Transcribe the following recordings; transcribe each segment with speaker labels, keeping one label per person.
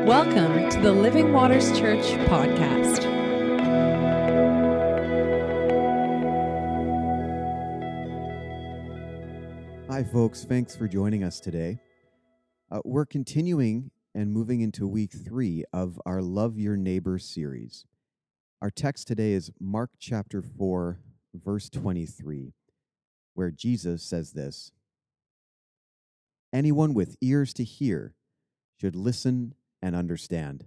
Speaker 1: Welcome to the Living Waters Church podcast.
Speaker 2: Hi, folks. Thanks for joining us today. We're continuing and moving into week 3 of our Love Your Neighbor series. Our text today is Mark chapter 4, verse 23, where Jesus says this: "Anyone with ears to hear should listen and understand."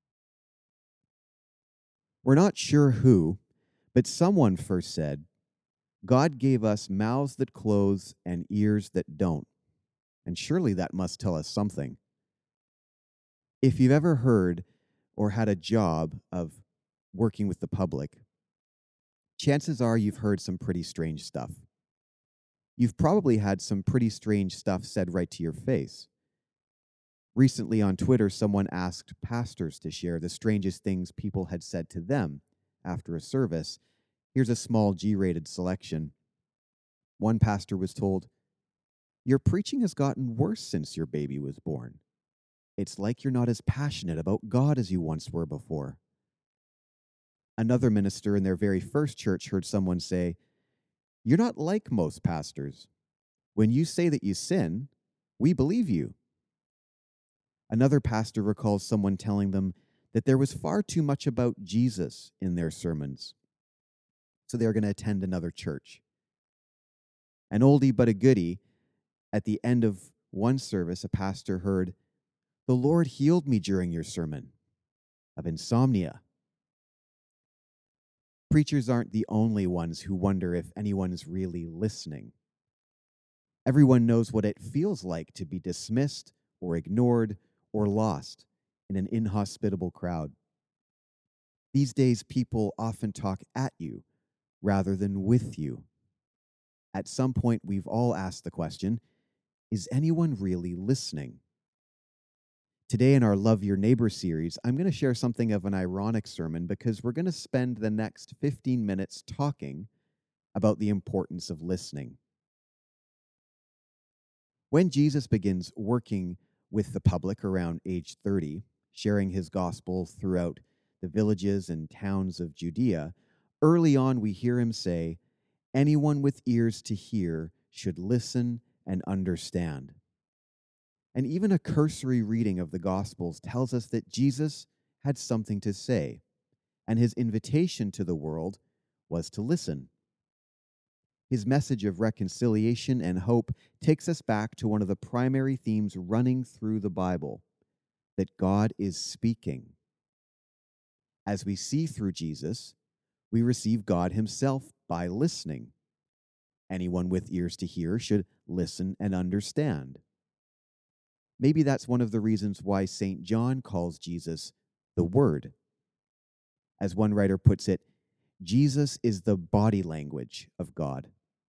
Speaker 2: We're not sure who, but someone first said, "God gave us mouths that close and ears that don't." And surely that must tell us something. If you've ever heard or had a job of working with the public, chances are you've heard some pretty strange stuff. You've probably had some pretty strange stuff said right to your face. Recently on Twitter, someone asked pastors to share the strangest things people had said to them after a service. Here's a small G-rated selection. One pastor was told, "Your preaching has gotten worse since your baby was born. It's like you're not as passionate about God as you once were before." Another minister in their very first church heard someone say, "You're not like most pastors. When you say that you sin, we believe you." Another pastor recalls someone telling them that there was far too much about Jesus in their sermons, so they were going to attend another church. An oldie but a goodie, at the end of one service, a pastor heard, "The Lord healed me during your sermon of insomnia." Preachers aren't the only ones who wonder if anyone's really listening. Everyone knows what it feels like to be dismissed or ignored or lost in an inhospitable crowd. These days, people often talk at you rather than with you. At some point, we've all asked the question, is anyone really listening? Today in our Love Your Neighbor series, I'm going to share something of an ironic sermon because we're going to spend the next 15 minutes talking about the importance of listening. When Jesus begins working with the public around age 30, sharing his gospel throughout the villages and towns of Judea, early on we hear him say, "Anyone with ears to hear should listen and understand." And even a cursory reading of the Gospels tells us that Jesus had something to say, and his invitation to the world was to listen. His message of reconciliation and hope takes us back to one of the primary themes running through the Bible, that God is speaking. As we see through Jesus, we receive God himself by listening. Anyone with ears to hear should listen and understand. Maybe that's one of the reasons why St. John calls Jesus the Word. As one writer puts it, Jesus is the body language of God.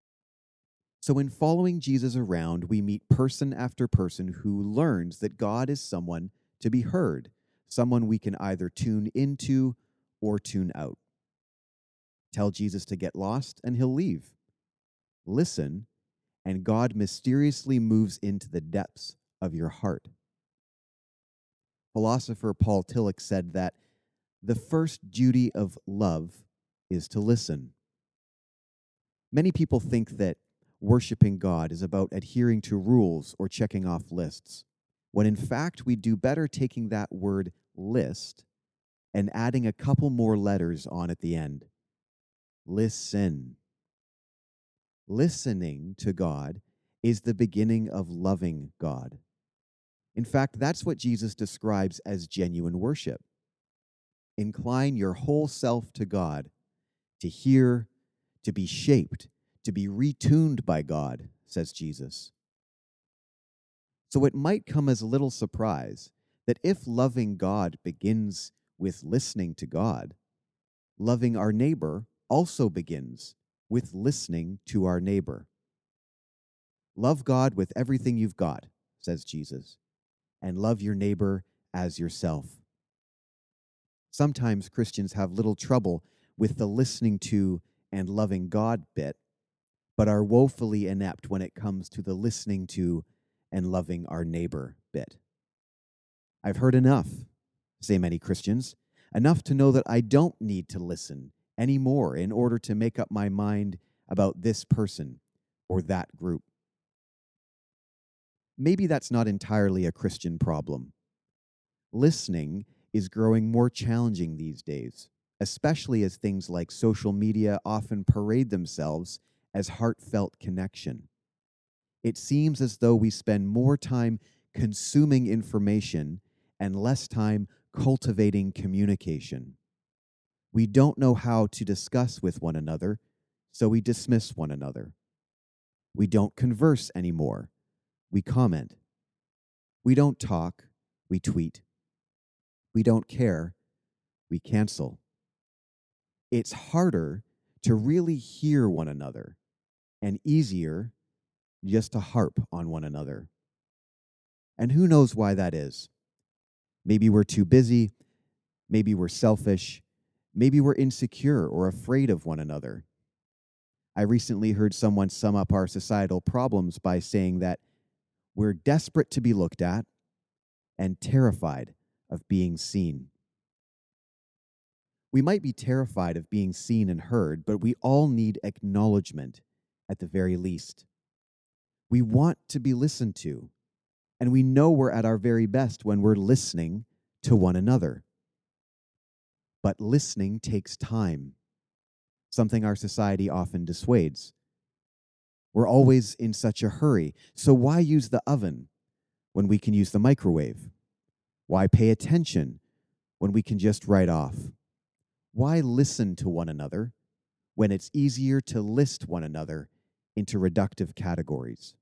Speaker 2: So in following Jesus around, we meet person after person who learns that God is someone to be heard, someone we can either tune into or tune out. Tell Jesus to get lost and he'll leave. Listen, and God mysteriously moves into the depths of your heart. Philosopher Paul Tillich said that the first duty of love is to listen. Many people think that worshiping God is about adhering to rules or checking off lists, when in fact we do better taking that word list and adding a couple more letters on at the end. Listen. Listening to God is the beginning of loving God. In fact, that's what Jesus describes as genuine worship. Incline your whole self to God, to hear, to be shaped, to be retuned by God, says Jesus. So it might come as a little surprise that if loving God begins with listening to God, loving our neighbor also begins with listening to our neighbor. Love God with everything you've got, says Jesus, and love your neighbor as yourself. Sometimes Christians have little trouble with the listening to and loving God bit, but are woefully inept when it comes to the listening to and loving our neighbor bit. I've heard enough say many Christians, enough to know that I don't need to listen anymore in order to make up my mind about this person or that group. Maybe that's not entirely a Christian problem. Listening is growing more challenging these days, especially as things like social media often parade themselves as heartfelt connection. It seems as though we spend more time consuming information and less time cultivating communication. We don't know how to discuss with one another, so we dismiss one another. We don't converse anymore. We comment. We don't talk. We tweet. We don't care. We cancel. It's harder to really hear one another and easier just to harp on one another. And who knows why that is? Maybe we're too busy. Maybe we're selfish. Maybe we're insecure or afraid of one another. I recently heard someone sum up our societal problems by saying that we're desperate to be looked at and terrified of being seen. We might be terrified of being seen and heard, but we all need acknowledgement at the very least. We want to be listened to, and we know we're at our very best when we're listening to one another. But listening takes time, something our society often dissuades. We're always in such a hurry, so why use the oven when we can use the microwave? Why pay attention when we can just write off? Why listen to one another when it's easier to list one another into reductive categories?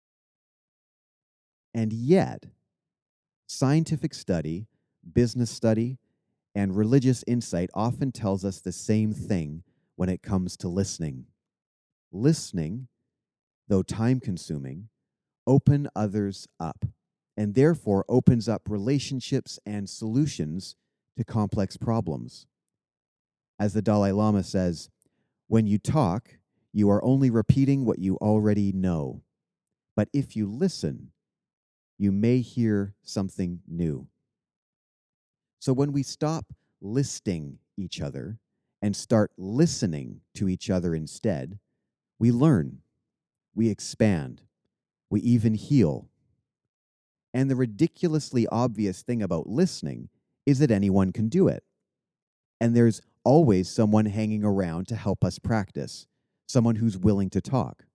Speaker 2: And yet, scientific study, business study, and religious insight often tells us the same thing when it comes to listening. Listening, though time-consuming, opens others up, and therefore opens up relationships and solutions to complex problems. As the Dalai Lama says, when you talk, you are only repeating what you already know. But if you listen, you may hear something new. So when we stop listing each other and start listening to each other instead, we learn, we expand, we even heal. And the ridiculously obvious thing about listening is that anyone can do it. And there's always someone hanging around to help us practice, someone who's willing to talk.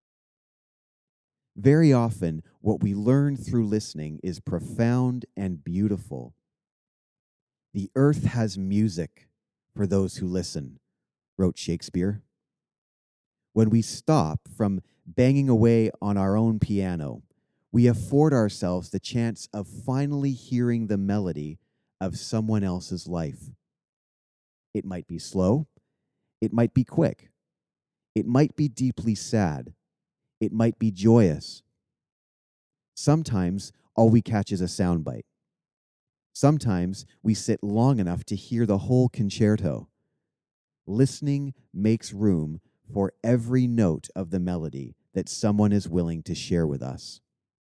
Speaker 2: Very often, what we learn through listening is profound and beautiful. The earth has music for those who listen, wrote Shakespeare. When we stop from banging away on our own piano, we afford ourselves the chance of finally hearing the melody of someone else's life. It might be slow. It might be quick. It might be deeply sad. It might be joyous. Sometimes all we catch is a soundbite. Sometimes we sit long enough to hear the whole concerto. Listening makes room for every note of the melody that someone is willing to share with us.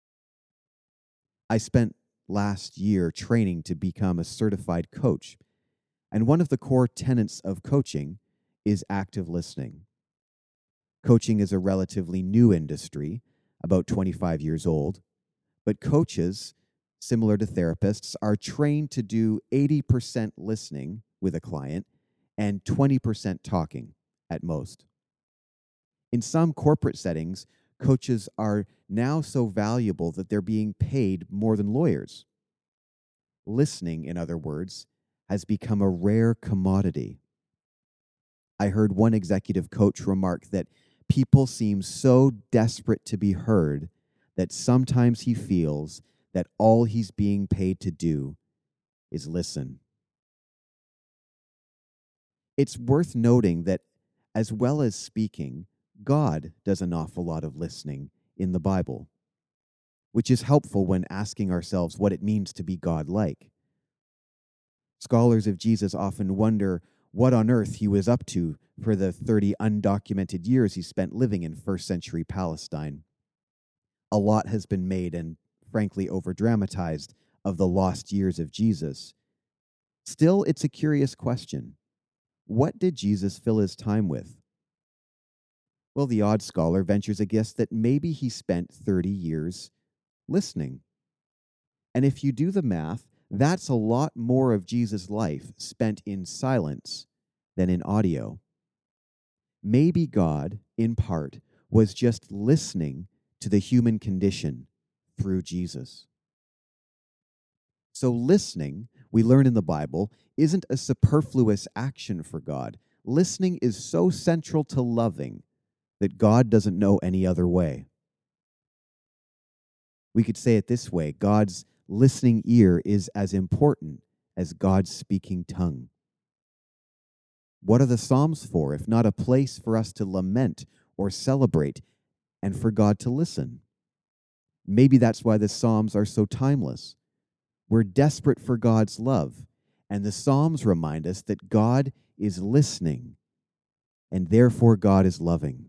Speaker 2: I spent last year training to become a certified coach, and one of the core tenets of coaching is active listening. Coaching is a relatively new industry, about 25 years old, but coaches, similar to therapists, are trained to do 80% listening with a client and 20% talking at most. In some corporate settings, coaches are now so valuable that they're being paid more than lawyers. Listening, in other words, has become a rare commodity. I heard one executive coach remark that people seem so desperate to be heard that sometimes he feels that all he's being paid to do is listen. It's worth noting that, as well as speaking, God does an awful lot of listening in the Bible, which is helpful when asking ourselves what it means to be God-like. Scholars of Jesus often wonder what on earth he was up to for the 30 undocumented years he spent living in first century Palestine. A lot has been made and frankly over-dramatized of the lost years of Jesus, Still, it's a curious question. What did Jesus fill his time with? Well, the odd scholar ventures a guess that maybe he spent 30 years listening. And if you do the math, that's a lot more of Jesus' life spent in silence than in audio. Maybe God, in part, was just listening to the human condition through Jesus. So, listening, we learn in the Bible, isn't a superfluous action for God. Listening is so central to loving that God doesn't know any other way. We could say it this way: God's listening ear is as important as God's speaking tongue. What are the Psalms for, if not a place for us to lament or celebrate and for God to listen? Maybe that's why the Psalms are so timeless. We're desperate for God's love, and the Psalms remind us that God is listening, and therefore God is loving.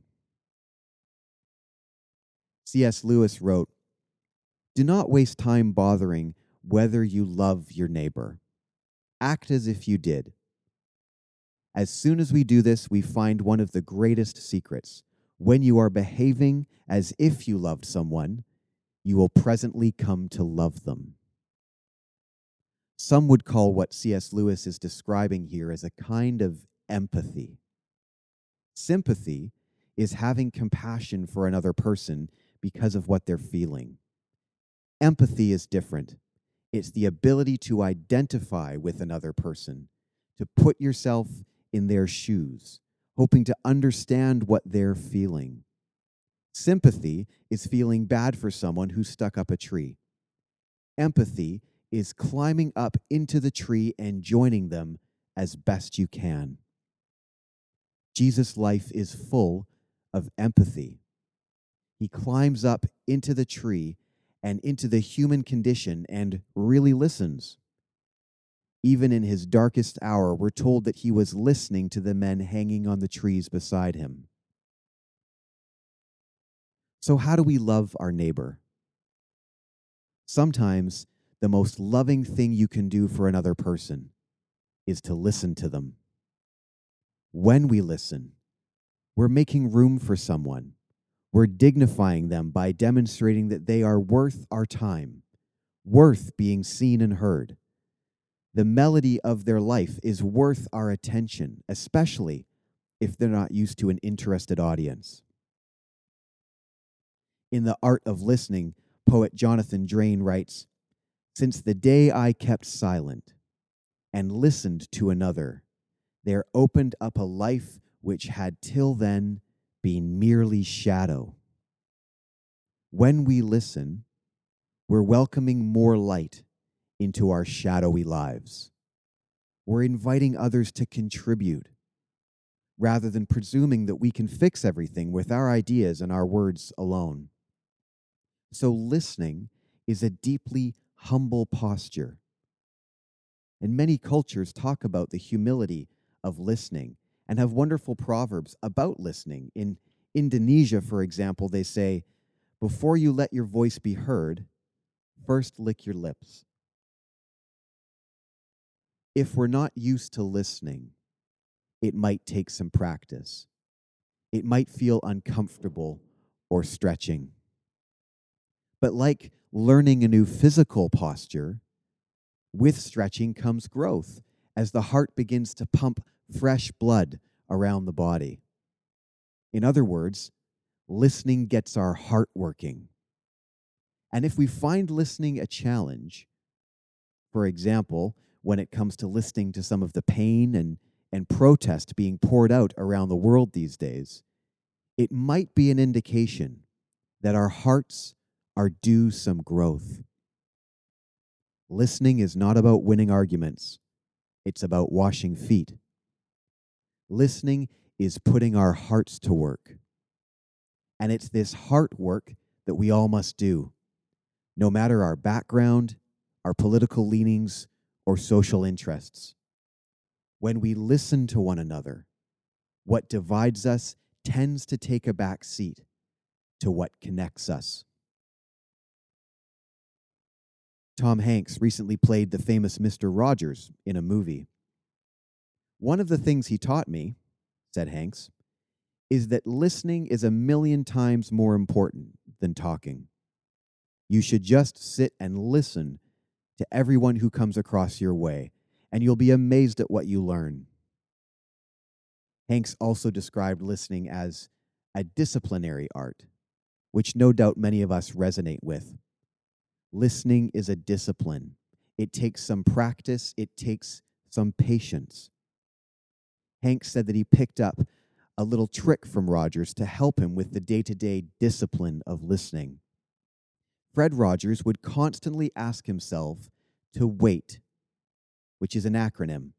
Speaker 2: C.S. Lewis wrote, "Do not waste time bothering whether you love your neighbor. Act as if you did. As soon as we do this, we find one of the greatest secrets. When you are behaving as if you loved someone, you will presently come to love them." Some would call what C.S. Lewis is describing here as a kind of empathy. Sympathy is having compassion for another person because of what they're feeling. Empathy is different. It's the ability to identify with another person, to put yourself in their shoes, hoping to understand what they're feeling. Sympathy is feeling bad for someone who stuck up a tree. Empathy is climbing up into the tree and joining them as best you can. Jesus' life is full of empathy. He climbs up into the tree and into the human condition and really listens. Even in his darkest hour, we're told that he was listening to the men hanging on the trees beside him. So, how do we love our neighbor? Sometimes the most loving thing you can do for another person is to listen to them. When we listen, we're making room for someone. We're dignifying them by demonstrating that they are worth our time, worth being seen and heard. The melody of their life is worth our attention, especially if they're not used to an interested audience. In The Art of Listening, poet Jonathan Drain writes, "Since the day I kept silent and listened to another, there opened up a life which had till then been merely shadow." When we listen, we're welcoming more light into our shadowy lives. We're inviting others to contribute, rather than presuming that we can fix everything with our ideas and our words alone. So listening is a deeply humble posture. And many cultures talk about the humility of listening and have wonderful proverbs about listening. In Indonesia, for example, they say, "Before you let your voice be heard, first lick your lips." If we're not used to listening, it might take some practice. It might feel uncomfortable or stretching. But like learning a new physical posture, with stretching comes growth as the heart begins to pump fresh blood around the body. In other words, listening gets our heart working. And if we find listening a challenge, for example, when it comes to listening to some of the pain and protest being poured out around the world these days, it might be an indication that our hearts are due some growth. Listening is not about winning arguments. It's about washing feet. Listening is putting our hearts to work. And it's this heart work that we all must do, no matter our background, our political leanings, or social interests. When we listen to one another, what divides us tends to take a back seat to what connects us. Tom Hanks recently played the famous Mr. Rogers in a movie. "One of the things he taught me," said Hanks, "is that listening is a million times more important than talking. You should just sit and listen to everyone who comes across your way, and you'll be amazed at what you learn." Hanks also described listening as a disciplinary art, which no doubt many of us resonate with. Listening is a discipline. It takes some practice, it takes some patience. Hanks said that he picked up a little trick from Rogers to help him with the day-to-day discipline of listening. Fred Rogers would constantly ask himself to wait, which is an acronym,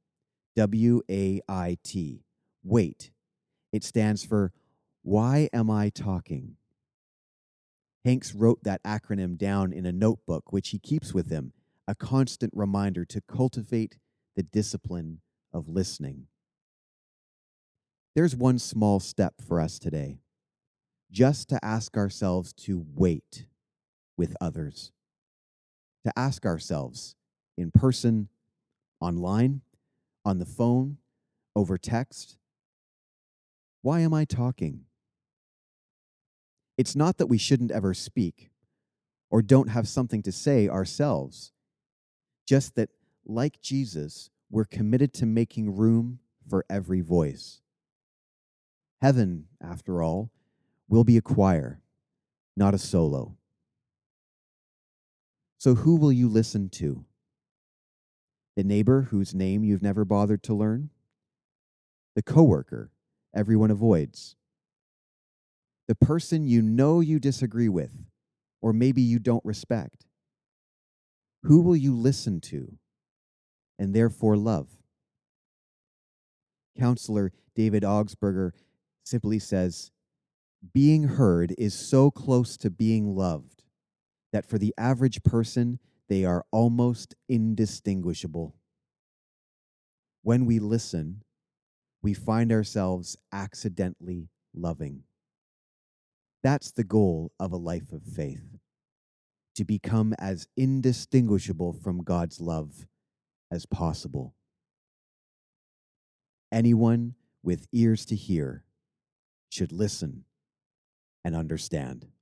Speaker 2: WAIT, wait. It stands for, why am I talking? Hanks wrote that acronym down in a notebook, which he keeps with him, a constant reminder to cultivate the discipline of listening. There's one small step for us today, just to ask ourselves to wait with others, to ask ourselves in person, online, on the phone, over text, why am I talking? It's not that we shouldn't ever speak or don't have something to say ourselves, just that, like Jesus, we're committed to making room for every voice. Heaven, after all, will be a choir, not a solo. So who will you listen to? The neighbor whose name you've never bothered to learn? The coworker everyone avoids? The person you know you disagree with, or maybe you don't respect? Who will you listen to and therefore love? Counselor David Augsburger simply says, being heard is so close to being loved that for the average person, they are almost indistinguishable. When we listen, we find ourselves accidentally loving. That's the goal of a life of faith, to become as indistinguishable from God's love as possible. Anyone with ears to hear should listen and understand.